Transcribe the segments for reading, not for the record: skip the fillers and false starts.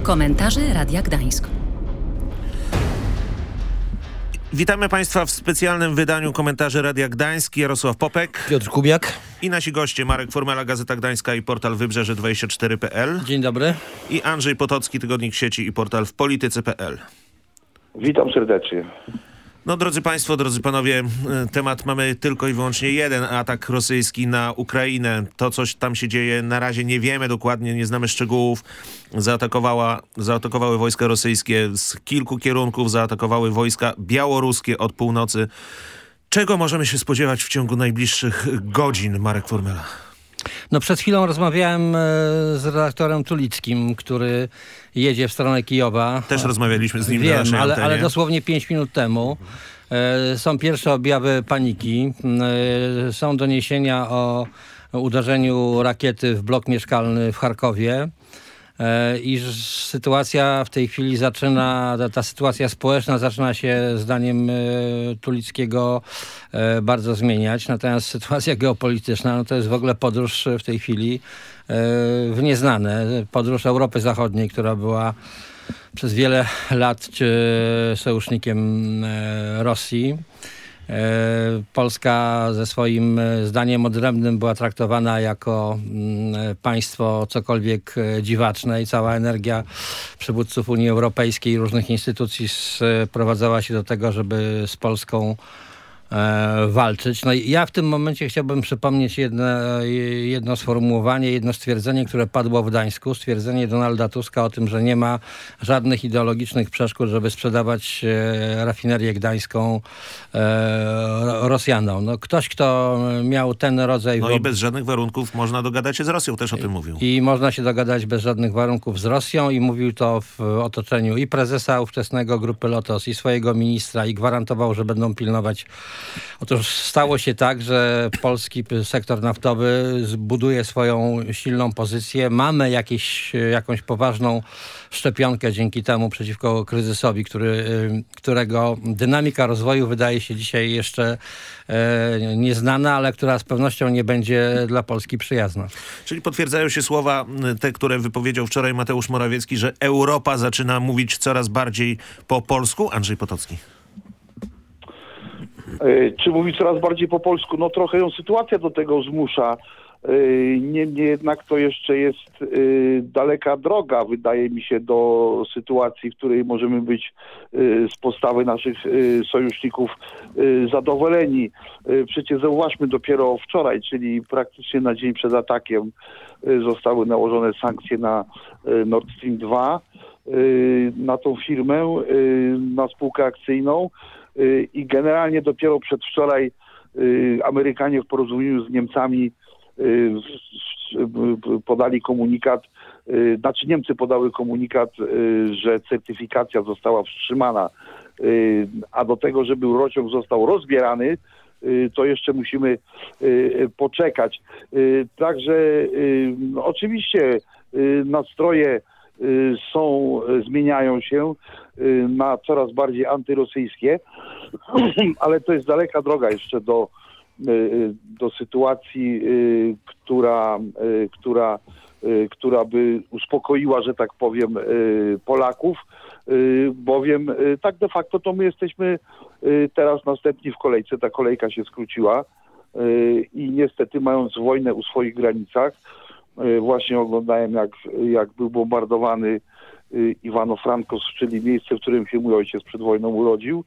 Komentarze Radia Gdańsk. Witamy Państwa w specjalnym wydaniu komentarzy Radia Gdańsk. Jarosław Popek, Piotr Kubiak i nasi goście Marek Formela, Gazeta Gdańska i portal Wybrzeże24.pl. Dzień dobry. I Andrzej Potocki, Tygodnik Sieci i portal wpolityce.pl. Witam serdecznie. No drodzy Państwo, drodzy Panowie, temat mamy tylko i wyłącznie jeden. Atak rosyjski na Ukrainę. To, coś tam się dzieje, na razie nie wiemy dokładnie, nie znamy szczegółów. Zaatakowały wojska rosyjskie z kilku kierunków, zaatakowały wojska białoruskie od północy. Czego możemy się spodziewać w ciągu najbliższych godzin, Marek Formela? No przed chwilą rozmawiałem z redaktorem Tulickim, który jedzie w stronę Kijowa. Też rozmawialiśmy z nim na Wiem, naszej antenie. ale dosłownie 5 minut temu. Są pierwsze objawy paniki. Są doniesienia o uderzeniu rakiety w blok mieszkalny w Charkowie. I sytuacja w tej chwili ta sytuacja społeczna zaczyna się, zdaniem Tulickiego, bardzo zmieniać. Natomiast sytuacja geopolityczna, no to jest w ogóle podróż w tej chwili w nieznane. Podróż Europy Zachodniej, która była przez wiele lat sojusznikiem Rosji. Polska ze swoim zdaniem odrębnym była traktowana jako państwo cokolwiek dziwaczne i cała energia przywódców Unii Europejskiej i różnych instytucji sprowadzała się do tego, żeby z Polską walczyć. No i ja w tym momencie chciałbym przypomnieć jedno sformułowanie, jedno stwierdzenie, które padło w Gdańsku. Stwierdzenie Donalda Tuska o tym, że nie ma żadnych ideologicznych przeszkód, żeby sprzedawać rafinerię gdańską Rosjanom. No, ktoś, kto miał ten rodzaj... No i bez żadnych warunków można dogadać się z Rosją, też o tym mówił. I można się dogadać bez żadnych warunków z Rosją i mówił to w otoczeniu i prezesa ówczesnego Grupy Lotos, i swojego ministra, i gwarantował, że będą pilnować. Otóż stało się tak, że polski sektor naftowy zbuduje swoją silną pozycję. Mamy jakąś poważną szczepionkę dzięki temu przeciwko kryzysowi, którego dynamika rozwoju wydaje się dzisiaj jeszcze nieznana, ale która z pewnością nie będzie dla Polski przyjazna. Czyli potwierdzają się słowa, te, które wypowiedział wczoraj Mateusz Morawiecki, że Europa zaczyna mówić coraz bardziej po polsku? Andrzej Potocki. Czy mówi coraz bardziej po polsku? No trochę ją sytuacja do tego zmusza. Niemniej jednak to jeszcze jest daleka droga, wydaje mi się, do sytuacji, w której możemy być z postawy naszych sojuszników zadowoleni. Przecież zauważmy, dopiero wczoraj, czyli praktycznie na dzień przed atakiem, zostały nałożone sankcje na Nord Stream 2, na tą firmę, na spółkę akcyjną. I generalnie dopiero przedwczoraj Amerykanie w porozumieniu z Niemcami podali komunikat, znaczy Niemcy podały komunikat, że certyfikacja została wstrzymana, a do tego, żeby rurociąg został rozbierany, to jeszcze musimy poczekać. Także oczywiście nastroje zmieniają się na coraz bardziej antyrosyjskie, ale to jest daleka droga jeszcze do sytuacji, która by uspokoiła, że tak powiem, Polaków, bowiem tak de facto to my jesteśmy teraz następni w kolejce, ta kolejka się skróciła i niestety, mając wojnę u swoich granicach, właśnie oglądałem, jak był bombardowany Iwano-Frankowsk, czyli miejsce, w którym się mój ojciec przed wojną urodził.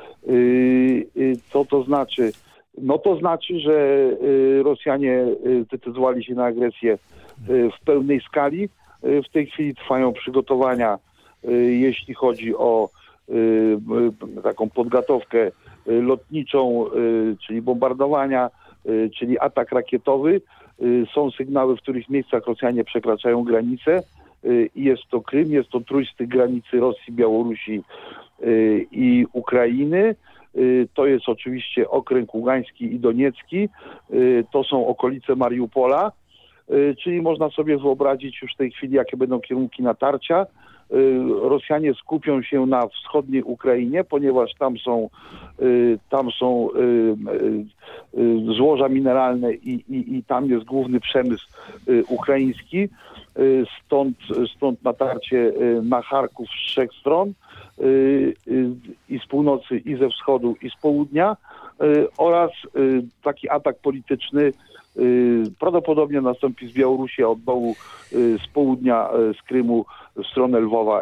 Co to znaczy? No to znaczy, że Rosjanie zdecydowali się na agresję w pełnej skali. W tej chwili trwają przygotowania, jeśli chodzi o taką podgotowkę lotniczą, czyli bombardowania, czyli atak rakietowy. Są sygnały, w których miejscach Rosjanie przekraczają granicę. Jest to Krym, jest to trójstyk granicy Rosji, Białorusi i Ukrainy. To jest oczywiście okręg Ługański i Doniecki. To są okolice Mariupola. czyli można sobie wyobrazić już w tej chwili, jakie będą kierunki natarcia. Rosjanie skupią się na wschodniej Ukrainie, ponieważ tam są złoża mineralne i tam jest główny przemysł ukraiński. Stąd natarcie na Charków z 3 stron, i z północy, i ze wschodu, i z południa, oraz taki atak polityczny prawdopodobnie nastąpi z Białorusi, a od dołu z południa, z Krymu w stronę Lwowa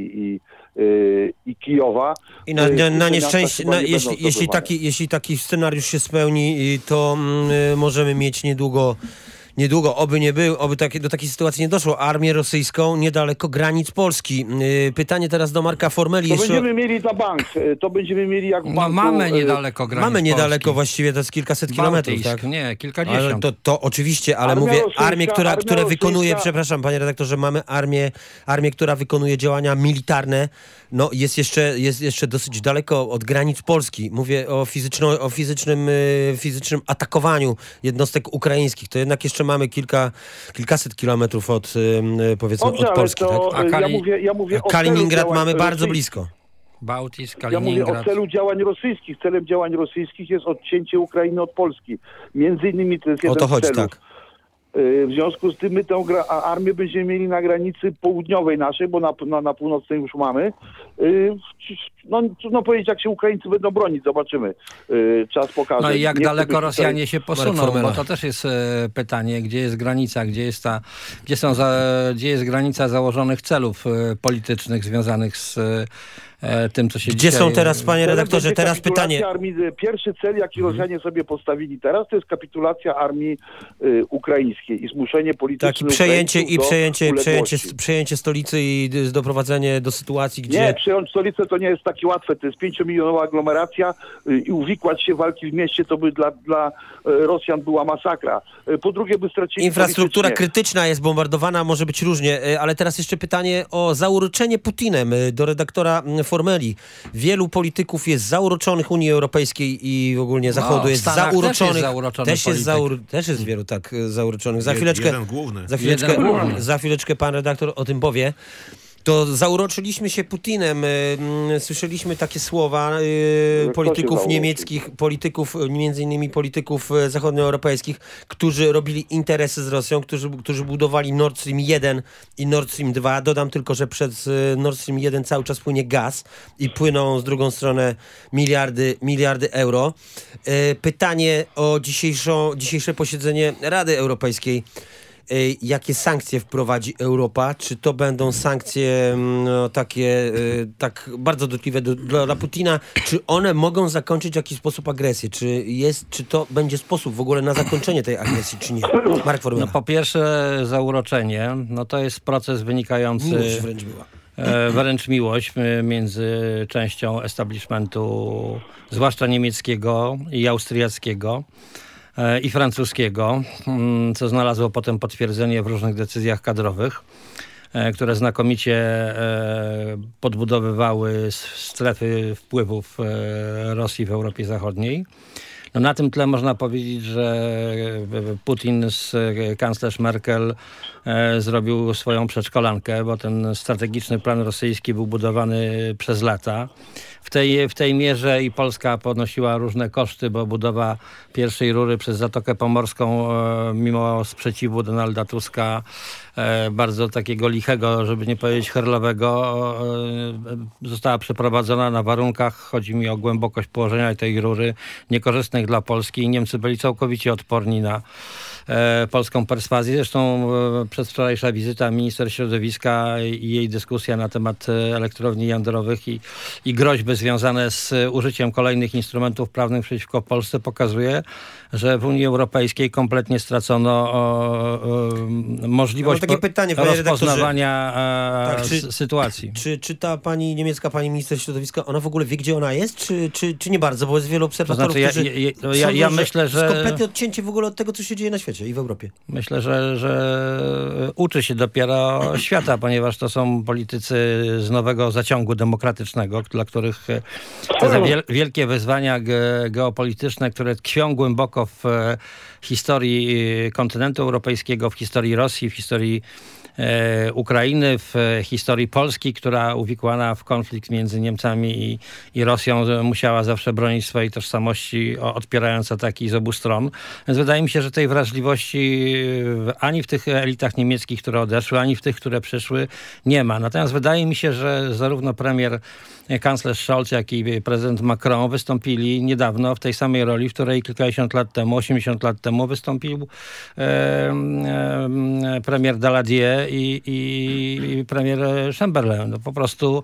i Kijowa. I na nieszczęście, jeśli taki scenariusz się spełni, to możemy mieć niedługo, oby do takiej sytuacji nie doszło, armię rosyjską niedaleko granic Polski. Pytanie teraz do Marka Formeli. To będziemy mieli na bank, to będziemy mieli jak w banku. Mamy niedaleko granic Mamy niedaleko Polski. Właściwie, to jest kilkaset kilometrów, tak? Nie, kilkadziesiąt. To oczywiście, ale Armia mówię, rosyjska, armię, która rosyjska. wykonuje, przepraszam panie redaktorze, mamy armię, która wykonuje działania militarne, no jest jeszcze dosyć daleko od granic Polski. Mówię o fizycznym atakowaniu jednostek ukraińskich. To jednak jeszcze mamy kilkaset kilometrów od, powiedzmy, Dobrze, od Polski. to, Tak? ja mówię o Kaliningrad celu mamy działań bardzo rosyjskich. blisko. Bałtyk, Ja mówię Kaliningrad. o celu działań rosyjskich. Celem działań rosyjskich jest odcięcie Ukrainy od Polski. Między innymi to jest jeden O to chodzi, z celów. tak. W związku z tym my tę armię będziemy mieli na granicy południowej naszej, bo na północnej już mamy. No trudno powiedzieć, jak się Ukraińcy będą bronić, zobaczymy. Czas pokaże. No i jak Nie chcę daleko być Rosjanie się posuną, Formela. bo to też jest pytanie, gdzie jest granica, gdzie jest granica założonych celów politycznych związanych z tym, co się Gdzie dzisiaj... są teraz, panie redaktorze, będzie teraz kapitulacja pytanie. Armii, pierwszy cel, jaki Rosjanie sobie postawili teraz, to jest kapitulacja armii ukraińskiej i zmuszenie polityczne Tak, i uległości. przejęcie stolicy i doprowadzenie do sytuacji, gdzie... Nie, przejąć stolicę to nie jest takie łatwe. To jest 5-milionowa aglomeracja i uwikłać się walki w mieście to by dla Rosjan była masakra. Po drugie by stracili Infrastruktura politycznie. krytyczna jest bombardowana, może być różnie, ale teraz jeszcze pytanie o zauroczenie Putinem do redaktora Formeli. Wielu polityków jest zauroczonych Unii Europejskiej i ogólnie Zachodu w jest Stanach zauroczonych. też jest zauroczony Też jest wielu tak zauroczonych. Jeden główny. Za chwileczkę pan redaktor o tym powie. To zauroczyliśmy się Putinem. Słyszeliśmy takie słowa polityków niemieckich, między innymi polityków zachodnioeuropejskich, którzy robili interesy z Rosją, którzy budowali Nord Stream 1 i Nord Stream 2. Dodam tylko, że przez Nord Stream 1 cały czas płynie gaz i płyną z drugą stronę miliardy euro. Pytanie o dzisiejsze posiedzenie Rady Europejskiej. Jakie sankcje wprowadzi Europa? Czy to będą sankcje takie tak bardzo dotkliwe dla Putina? Czy one mogą zakończyć w jakiś sposób agresję? Czy to będzie sposób w ogóle na zakończenie tej agresji, czy nie? Marek Formela. No po pierwsze zauroczenie, no to jest proces wynikający... Miłość wręcz była. Wręcz miłość między częścią establishmentu, zwłaszcza niemieckiego i austriackiego, i francuskiego, co znalazło potem potwierdzenie w różnych decyzjach kadrowych, które znakomicie podbudowywały strefy wpływów Rosji w Europie Zachodniej. No na tym tle można powiedzieć, że Putin z kanclerz Merkel zrobił swoją przedszkolankę, bo ten strategiczny plan rosyjski był budowany przez lata. W tej mierze i Polska ponosiła różne koszty, bo budowa pierwszej rury przez Zatokę Pomorską, mimo sprzeciwu Donalda Tuska, bardzo takiego lichego, żeby nie powiedzieć herlowego, została przeprowadzona na warunkach, chodzi mi o głębokość położenia tej rury, niekorzystnych dla Polski i Niemcy byli całkowicie odporni na polską perswazję. Zresztą przedwczorajsza wizyta minister środowiska i jej dyskusja na temat elektrowni jądrowych i groźby związane z użyciem kolejnych instrumentów prawnych przeciwko Polsce pokazuje, że w Unii Europejskiej kompletnie stracono możliwość takie pytanie, panie rozpoznawania sytuacji. Czy ta pani niemiecka, pani minister środowiska, ona w ogóle wie, gdzie ona jest? Czy nie bardzo? Bo jest wielu obserwatorów, To znaczy, którzy ja myślę, że jest kompletnie odcięcie w ogóle od tego, co się dzieje na świecie. świecie i w Europie? Myślę, że uczy się dopiero świata, ponieważ to są politycy z nowego zaciągu demokratycznego, dla których te wielkie wyzwania geopolityczne, które tkwią głęboko w historii kontynentu europejskiego, w historii Rosji, w historii Ukrainy, w historii Polski, która uwikłana w konflikt między Niemcami i Rosją musiała zawsze bronić swojej tożsamości, odpierając ataki z obu stron. Więc wydaje mi się, że tej wrażliwości ani w tych elitach niemieckich, które odeszły, ani w tych, które przyszły, nie ma. Natomiast wydaje mi się, że zarówno kanclerz Scholz, jak i prezydent Macron wystąpili niedawno w tej samej roli, w której kilkadziesiąt lat temu, 80 lat temu wystąpił premier Daladier i premier Chamberlain. No po prostu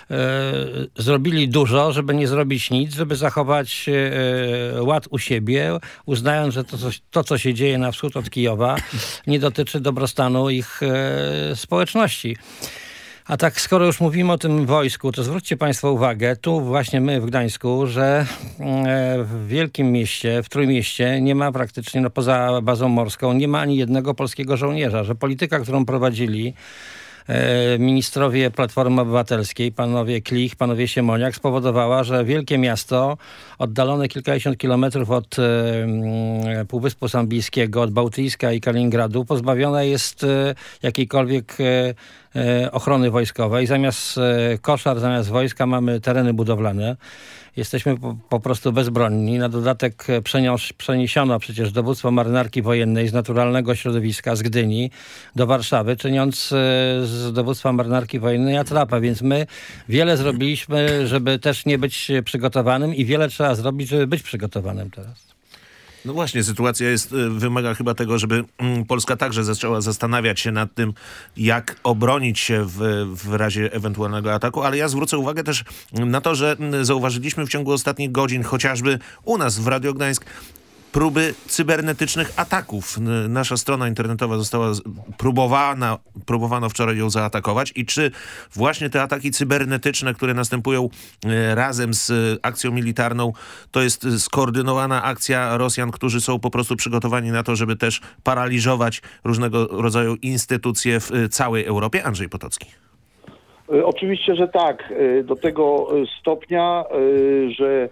zrobili dużo, żeby nie zrobić nic, żeby zachować ład u siebie, uznając, że to, co się dzieje na wschód od Kijowa, nie dotyczy dobrostanu ich społeczności. A tak, skoro już mówimy o tym wojsku, to zwróćcie Państwo uwagę, tu właśnie my w Gdańsku, że w wielkim mieście, w Trójmieście nie ma praktycznie, no poza bazą morską, nie ma ani jednego polskiego żołnierza, że polityka, którą prowadzili ministrowie Platformy Obywatelskiej, panowie Klich, panowie Siemoniak, spowodowała, że wielkie miasto, oddalone kilkadziesiąt kilometrów od Półwyspu Sandyjskiego, od Bałtyjska i Kaliningradu, pozbawione jest jakiejkolwiek ochrony wojskowej. Zamiast koszar, zamiast wojska mamy tereny budowlane. Jesteśmy po prostu bezbronni. Na dodatek przeniesiono przecież dowództwo marynarki wojennej z naturalnego środowiska, z Gdyni do Warszawy, czyniąc z dowództwa marynarki wojennej atrapę. Więc my wiele zrobiliśmy, żeby też nie być przygotowanym i wiele trzeba zrobić, żeby być przygotowanym teraz. No właśnie, sytuacja wymaga chyba tego, żeby Polska także zaczęła zastanawiać się nad tym, jak obronić się w razie ewentualnego ataku, ale ja zwrócę uwagę też na to, że zauważyliśmy w ciągu ostatnich godzin, chociażby u nas w Radio Gdańsk, próby cybernetycznych ataków. Nasza strona internetowa została próbowano wczoraj ją zaatakować i czy właśnie te ataki cybernetyczne, które następują razem z akcją militarną, to jest skoordynowana akcja Rosjan, którzy są po prostu przygotowani na to, żeby też paraliżować różnego rodzaju instytucje w całej Europie? Andrzej Potocki. Oczywiście, że tak. Do tego stopnia, że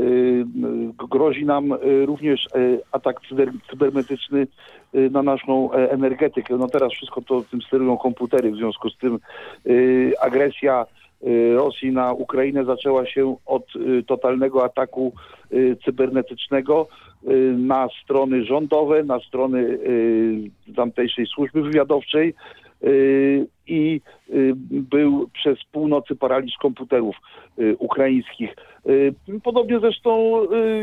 grozi nam również atak cybernetyczny na naszą energetykę. No teraz wszystko to tym sterują komputery, w związku z tym agresja Rosji na Ukrainę zaczęła się od totalnego ataku cybernetycznego na strony rządowe, na strony tamtejszej służby wywiadowczej i był przez północy paraliż komputerów ukraińskich. Podobnie zresztą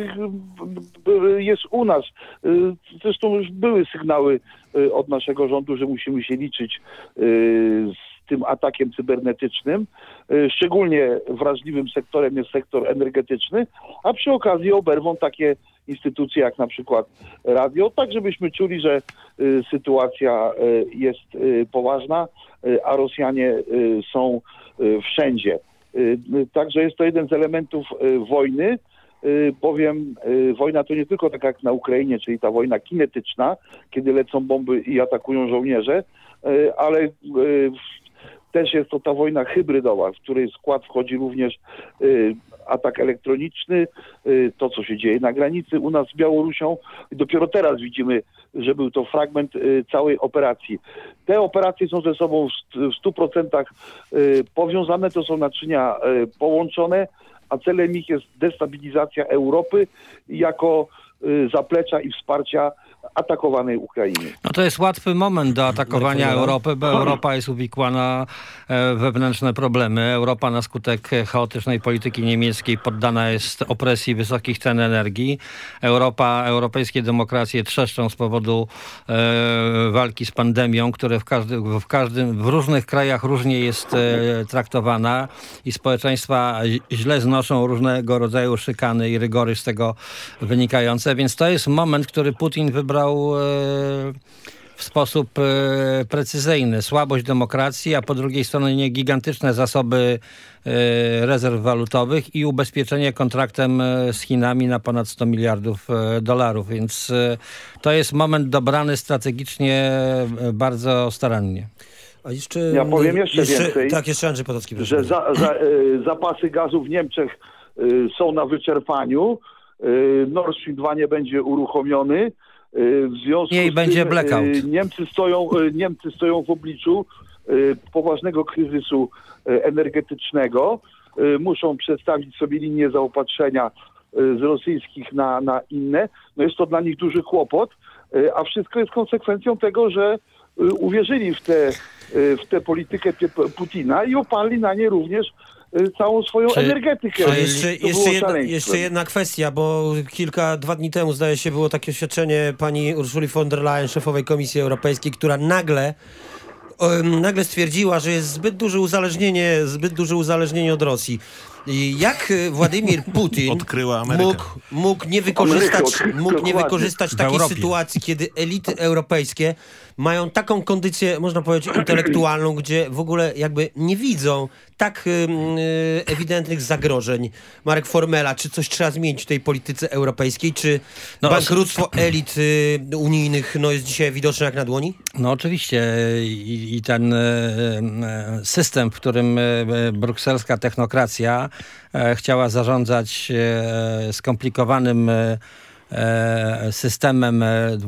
jest u nas. Zresztą już były sygnały od naszego rządu, że musimy się liczyć z tym atakiem cybernetycznym. Szczególnie wrażliwym sektorem jest sektor energetyczny, a przy okazji oberwą takie instytucje jak na przykład radio, tak żebyśmy czuli, że sytuacja jest poważna, a Rosjanie są wszędzie. Także jest to jeden z elementów wojny, bowiem wojna to nie tylko tak jak na Ukrainie, czyli ta wojna kinetyczna, kiedy lecą bomby i atakują żołnierze, ale też jest to ta wojna hybrydowa, w której skład wchodzi również atak elektroniczny, to co się dzieje na granicy u nas z Białorusią. Dopiero teraz widzimy, że był to fragment całej operacji. Te operacje są ze sobą w 100% powiązane, to są naczynia połączone, a celem ich jest destabilizacja Europy jako zaplecza i wsparcia atakowanej Ukrainy. No to jest łatwy moment do atakowania Europy, bo Europa jest uwikłana w wewnętrzne problemy. Europa na skutek chaotycznej polityki niemieckiej poddana jest opresji wysokich cen energii. Europejskie demokracje trzeszczą z powodu walki z pandemią, które w różnych krajach różnie jest traktowana i społeczeństwa źle znoszą różnego rodzaju szykany i rygory z tego wynikające. Więc to jest moment, który Putin wybrał w sposób precyzyjny. Słabość demokracji, a po drugiej stronie gigantyczne zasoby rezerw walutowych i ubezpieczenie kontraktem z Chinami na ponad 100 miliardów dolarów. Więc to jest moment dobrany strategicznie bardzo starannie. A jeszcze, ja powiem jeszcze więcej. Tak, jeszcze Andrzej Potocki. Że zapasy gazu w Niemczech są na wyczerpaniu. Nord Stream 2 nie będzie uruchomiony. W związku z będzie tym blackout. Niemcy stoją w obliczu poważnego kryzysu energetycznego. Muszą przestawić sobie linię zaopatrzenia z rosyjskich na inne. No jest to dla nich duży kłopot, a wszystko jest konsekwencją tego, że uwierzyli w tę politykę Putina i oparli na nie również całą swoją energetykę. A jeszcze jedna kwestia, bo dwa dni temu, zdaje się, było takie oświadczenie pani Ursuli von der Leyen, szefowej Komisji Europejskiej, która nagle stwierdziła, że jest zbyt duże uzależnienie od Rosji. Jak Władimir Putin mógł nie wykorzystać takiej sytuacji, kiedy elity europejskie mają taką kondycję, można powiedzieć, intelektualną, gdzie w ogóle jakby nie widzą tak ewidentnych zagrożeń. Marek Formela, czy coś trzeba zmienić w tej polityce europejskiej? Czy bankructwo elit unijnych jest dzisiaj widoczne jak na dłoni? No oczywiście i ten system, w którym brukselska technokracja chciała zarządzać skomplikowanym systemem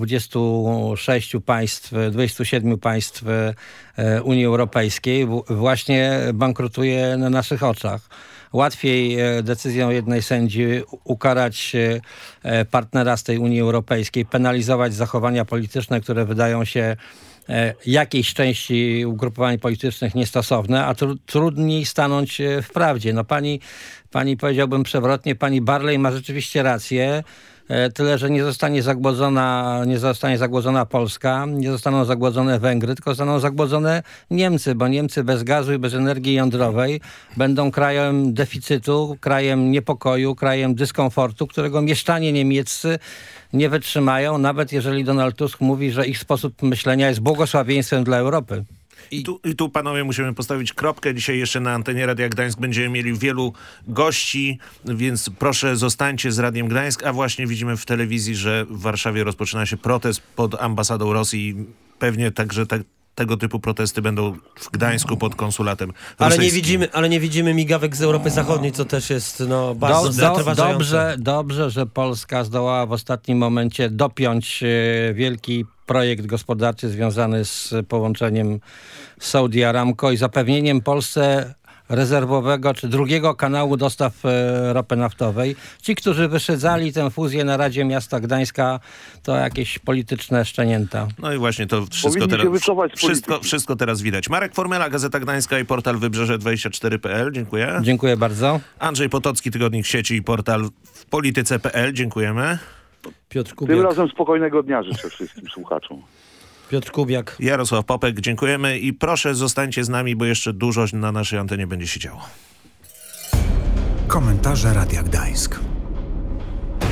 27 państw Unii Europejskiej właśnie bankrutuje na naszych oczach. Łatwiej decyzją jednej sędzi ukarać partnera z tej Unii Europejskiej, penalizować zachowania polityczne, które wydają się jakiejś części ugrupowań politycznych niestosowne, a trudniej stanąć w prawdzie. No pani powiedziałbym przewrotnie, pani Barley ma rzeczywiście rację, tyle, że nie zostanie zagłodzona Polska, nie zostaną zagłodzone Węgry, tylko zostaną zagłodzone Niemcy, bo Niemcy bez gazu i bez energii jądrowej będą krajem deficytu, krajem niepokoju, krajem dyskomfortu, którego mieszczanie niemieccy nie wytrzymają, nawet jeżeli Donald Tusk mówi, że ich sposób myślenia jest błogosławieństwem dla Europy. I tu, panowie, musimy postawić kropkę. Dzisiaj jeszcze na antenie Radia Gdańsk będziemy mieli wielu gości, więc proszę zostańcie z Radiem Gdańsk, a właśnie widzimy w telewizji, że w Warszawie rozpoczyna się protest pod ambasadą Rosji. Pewnie także tego typu protesty będą w Gdańsku pod konsulatem rosyjskim. Ale nie widzimy migawek z Europy Zachodniej, co też jest bardzo zatrważające. Dobrze, że Polska zdołała w ostatnim momencie dopiąć wielki projekt gospodarczy związany z połączeniem Saudi Aramco i zapewnieniem Polsce rezerwowego czy drugiego kanału dostaw ropy naftowej. Ci, którzy wyszydzali tę fuzję na Radzie Miasta Gdańska, to jakieś polityczne szczenięta. No i właśnie to wszystko teraz widać. Marek Formela, Gazeta Gdańska i portal Wybrzeże24.pl. Dziękuję. Dziękuję bardzo. Andrzej Potocki, Tygodnik Sieci i portal w polityce.pl. Dziękujemy. Piotr Kubiak. Tym razem spokojnego dnia życzę wszystkim słuchaczom. Piotr Kubiak. Jarosław Popek, dziękujemy i proszę zostańcie z nami, bo jeszcze dużo na naszej antenie będzie się działo. Komentarze Radia Gdańsk.